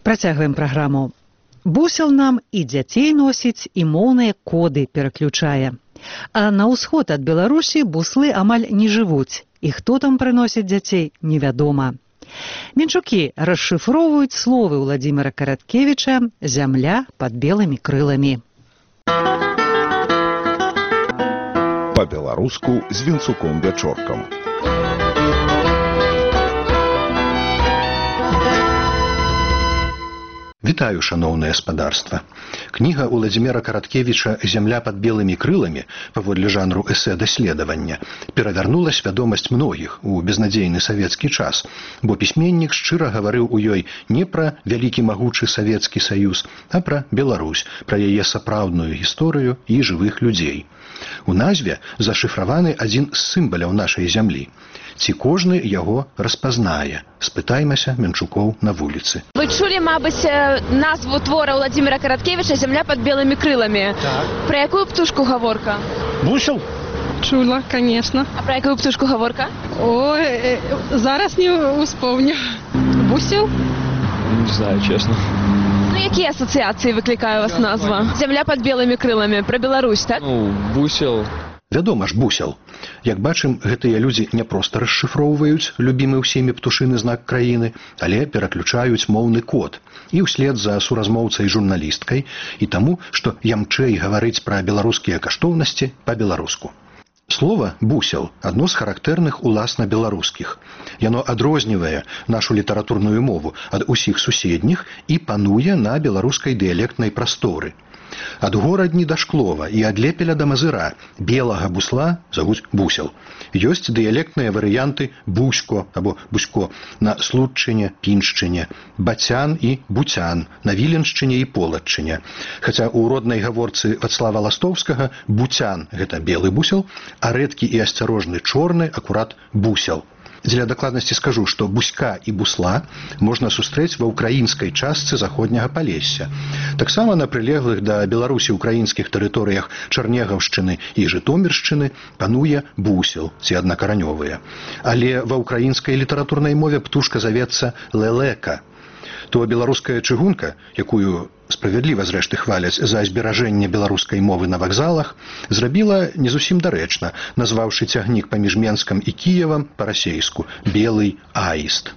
Працягваем праграму. Бусел нам і дзяцей носіць, і моўныя коды пераключае. А на ўсход ад Беларусі буслы амаль не жывуць, і хто там прыносіць дзяцей, невядома. Менчукі расшыфроўваюць словы Владзіміра Караткевіча «Зямля пад белымі крыламі». Па-беларуску з Вінцуком-Вячоркам. Вітаю, шаноўнае спадарства. Кніга Владзіміра Караткевіча «Зямля пад белымі крыламі» паводле жанру эсэ-даследавання перавярнула свядомасць многіх у безнадзейны савецкі час, бо пісьменнік шчыра гаварыў у ёй не пра вялікі магучы Савецкі Саюз, а пра Беларусь, пра яе сапраўдную гісторыю і жывых людзей. У назве зашыфраваны адзін з сімваляў нашай зямлі. Ці кожны яго распазнае? Спытаймася Менчукоў на вуліцы. Вы чулі, мабыць, назву твора Владзіміра Караткевіча «Зямля пад белымі крыламі». Так. Про якую птушку гаворка? Бусел? Чула, конечно. А про якую птушку гаворка? Ой, зараз не успомню. Бусел? Не знаю, честно. Ну, якія асацыяцыі выклікае вас назва? «Зямля пад белымі крыламі». Про Беларусь, так? Ну, бусел. Вядома ж, бусел. Як бачым, гэтыя людзі не проста расшыфроўваюць любімы ўсімі птушыны знак краіны, але пераключаюць моўны код. І ўслед за суразмоўцай журналісткай, і таму, што ямчэй гаварыць пра беларускія каштоўнасці па-беларуску. Слова «бусел» – адно з характэрных уласна беларускіх. Яно адрознівае нашу літаратурную мову ад усіх суседніх і пануе на беларускай дыялектнай прасторы. Ад горадні да Шклова і ад Лепеля да Мазыра белага бусла завуць бусел. Ёсць дыялектныя варыянты бусько або бусько на Слуцчыне, Піншчыне, бацян і буцян на Віленшчыне і Полаччыне. Хаця ў роднай гаворцы Вацлава Ластоўскага буцян – гэта белы бусел, а рэдкі і асцярожны чорны акурат бусел. Дзеля дакладнасці скажу, што буська і бусла можна сустрэць ва ўкраінскай частцы заходняга Палесся. Таксама на прылеглых да Беларусі ўкраінскіх тэрыторыях Чарнегаўшчыны і Жытоміршчыны пануе бусел, ці аднакаранёвыя. Але ва ўкраінскай літаратурнай мове птушка завецца лелека. То беларуская чыгунка, якую справядліва зрэшты хваляць за зберажэнне беларускай мовы на вакзалах, зрабіла не зусім дарэчна, назваўшы цягнік паміж Менскам і Кіевам па-расейску «белый аіст».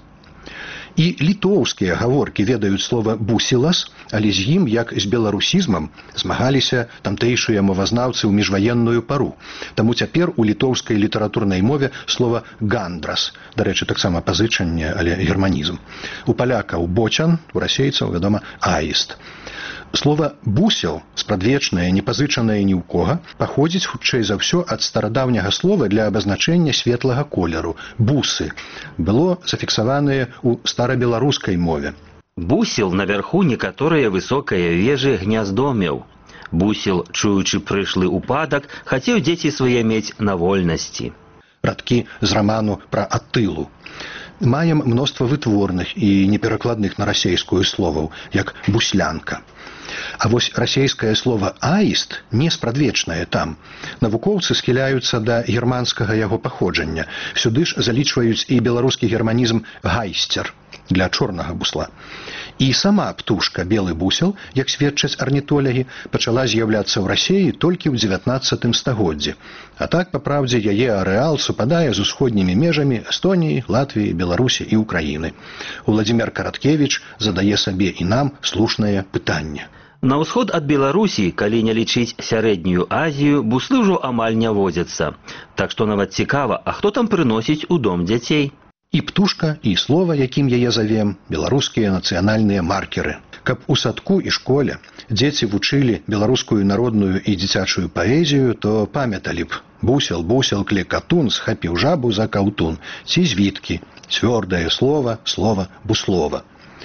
І літоўскія гаворкі ведаюць слова «бусілас», але з ім, як з беларусізмам, змагаліся тамтэйшыя мовазнаўцы ў міжваенную пару. Таму цяпер у літоўскай літаратурнай мове слова «гандрас», дарэчы, таксама пазычанне, але германізм. У палякаў «бочан», у расейцаў, вядома, «аіст». Слова «бусел», спрадвечнае, не пазычанае ні ў кога, паходзіць хутчэй за ўсё ад старадаўняга слова для абазначэння светлага колеру – «бусы». Было зафіксаванае ў старабеларускай мове. Бусел наверху некаторыя высокыя вежы гняздомеў. Бусел, чуючы прышлы ўпадак, хацеў дзеці свае мець на вольнасці. Радкі з раману пра Атылу. Маем мноства вытворных і неперакладных на расейскую словаў, як «буслянка». А вось расейскае слова «аіст» не спрадвечнае там. Навукоўцы схіляюцца да германскага яго паходжання. Сюды ж залічваюць і беларускі германізм «гайсцер» для чорнага бусла. І сама птушка белы бусел, як сведчаць арнітолягі, пачала з'яўляцца ў Расеі толькі ў 19 стагоддзі. А так, па праўдзе, яе арэал супадае з усходнімі межамі Эстоніі, Латвіі, Беларусі і Украіны. Владзімір Караткевіч задае сабе і нам слушнае пытанне. На ўсход ад Беларусі, калі не лічыць сярэднюю Азію, буслы ўжо амаль не водзяцца. Так што нават цікава, а хто там прыносіць у дом дзяцей? І птушка, і слова, якім яе завем, беларускія нацыянальныя маркеры. Каб у садку і школе дзеці вучылі беларускую народную і дзіцячую паэзію, то памяталі б «бусел, бусел, клекатун, схапіў жабу за каўтун», ці звіткі, цвёрдае слова, слова буслова.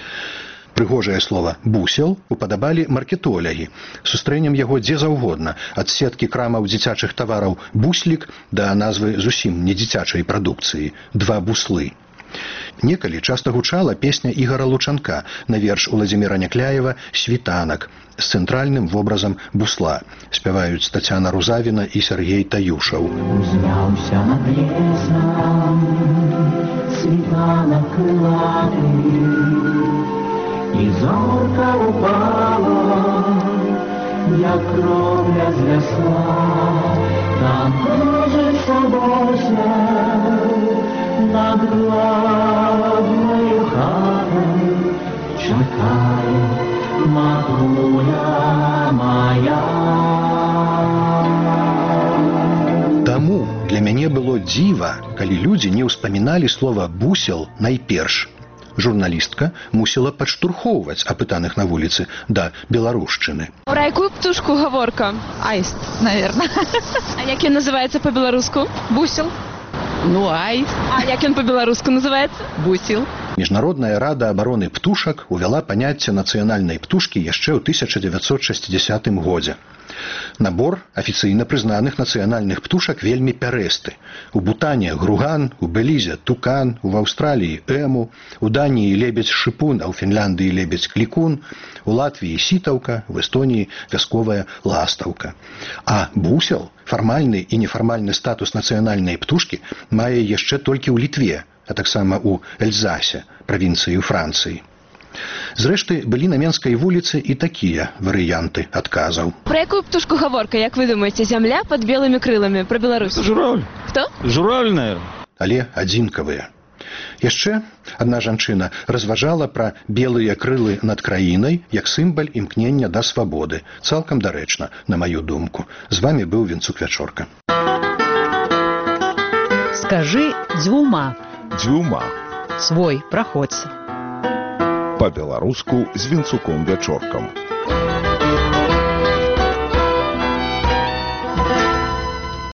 Прыгожае слова «бусел» упадабалі маркетолягі. Сустрэнем яго дзе заўгодна, ад сеткі крамаў дзіцячых тавараў «буслік» да назвы зусім не дзіцячай прадукцыі «два буслы». Некалі часта гучала песня Ігара Лучанка на верш Владзіміра Някляева «Світанак» з цэнтральным вобразам бусла. Спяваюць Тацяна Рузавіна і Сергей Таюшаў. Узняўся над лесам світанак крылаты, і зон упало, як кровля з лясла, там кружиться Божий над главною хатою, чекає матуля моя. Таму для мяне было дзіва, калі людзі не ўспаміналі слова «бусел» найперш. Журналістка мусіла падштурхоўваць апытаных на вуліцы да беларушчыны. Про якую птушку гаворка? Аист, наверное. А як ён называецца по-беларуску? Бусел. Ну, аист. А як ён по-беларуску называецца? Бусел. Міжнародная рада абароны птушак увяла паняцце нацыянальнай птушкі яшчэ ў 1960 годзе. Набор афіцыйна прызнаных нацыянальных птушак вельмі пярэсты. У Бутане груган, у Белізе тукан, у Аўстраліі эму, у Даніі лебедзь-шыпун, а ў Фінляндыі лебедзь-клікун, у Латвіі сітаўка, в Эстоніі вясковая ластаўка. А бусел, фармальны і нефармальны статус нацыянальнай птушкі мае яшчэ толькі ў Літве, а таксама ў Эльзасе, правінцыі ў Францыі. Зрэшты, былі на Менскай вуліцы і такія варыянты адказаў. Про якую птушку гаворка, як вы думаеце, зямля под белыми крылами, про Беларусь? Журавль. Кто? Журавль, наверное. Але адзінкавыя. Яшчэ адна жанчына разважала пра белыя крылы над краінай як сімбаль імкнення да свабоды. Цалкам дарэчна, на маю думку. З вамі быў Вінцук Вячорка. Скажи дзвюма. Дзвюма. Свой, праходзь. По-беларуску з Вінцуком Вячоркам.